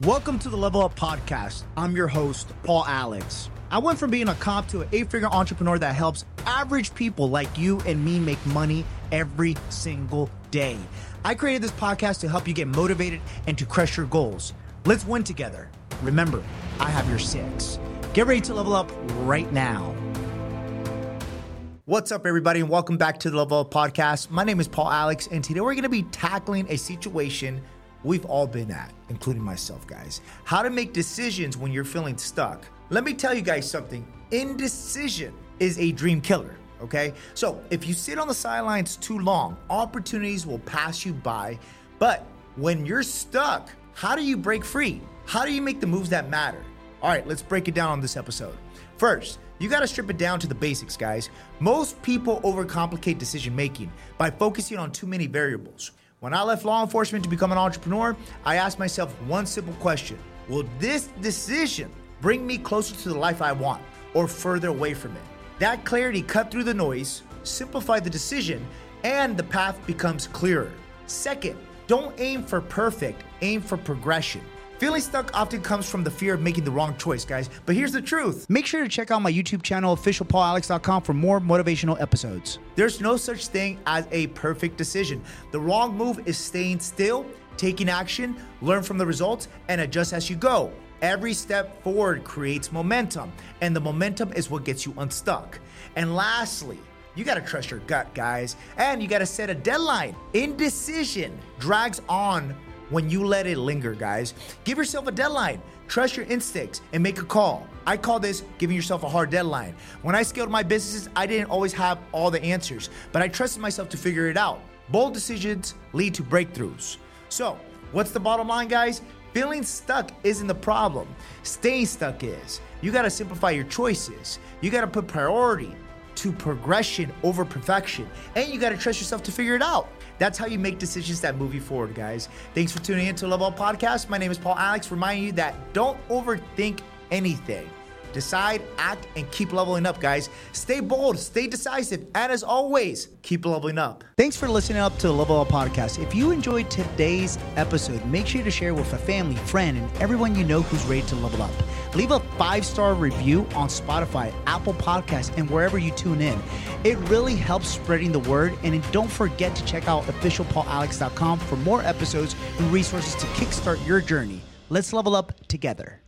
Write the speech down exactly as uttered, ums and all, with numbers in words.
Welcome to the Level Up Podcast. I'm your host, Paul Alex. I went from being a cop to an eight-figure entrepreneur that helps average people like you and me make money every single day. I created this podcast to help you get motivated and to crush your goals. Let's win together. Remember, I have your six. Get ready to level up right now. What's up, everybody, and welcome back to the Level Up Podcast. My name is Paul Alex, and today we're going to be tackling a situation we've all been at, including myself, guys. How to make decisions when you're feeling stuck. Let me tell you guys something. Indecision is a dream killer, okay? So if you sit on the sidelines too long, opportunities will pass you by. But when you're stuck, how do you break free? How do you make the moves that matter? All right, let's break it down on this episode. First, you gotta strip it down to the basics, guys. Most people overcomplicate decision making by focusing on too many variables. When I left law enforcement to become an entrepreneur, I asked myself one simple question. Will this decision bring me closer to the life I want or further away from it? That clarity cut through the noise, simplified the decision, and the path becomes clearer. Second, don't aim for perfect, aim for progression. Feeling stuck often comes from the fear of making the wrong choice, guys. But here's the truth. Make sure to check out my YouTube channel, official paul alex dot com, for more motivational episodes. There's no such thing as a perfect decision. The wrong move is staying still, taking action, learn from the results, and adjust as you go. Every step forward creates momentum, and the momentum is what gets you unstuck. And lastly, you gotta trust your gut, guys, and you gotta set a deadline. Indecision drags on when you let it linger, guys. Give yourself a deadline. Trust your instincts and make a call. I call this giving yourself a hard deadline. When I scaled my businesses, I didn't always have all the answers, but I trusted myself to figure it out. Bold decisions lead to breakthroughs. So, what's the bottom line, guys? Feeling stuck isn't the problem. Staying stuck is. You gotta simplify your choices. You gotta put priority to progression over perfection, and you gotta trust yourself to figure it out. That's how you make decisions that move you forward, guys. Thanks for tuning in to Level Up Podcast. My name is Paul Alex, reminding you that don't overthink anything. Decide, act, and keep leveling up, guys. Stay bold, stay decisive, and as always, keep leveling up. Thanks for listening up to the Level Up Podcast. If you enjoyed today's episode, make sure to share with a family, friend, and everyone you know who's ready to level up. Leave a five-star review on Spotify, Apple Podcasts, and wherever you tune in. It really helps spreading the word. And don't forget to check out official paul alex dot com for more episodes and resources to kickstart your journey. Let's level up together.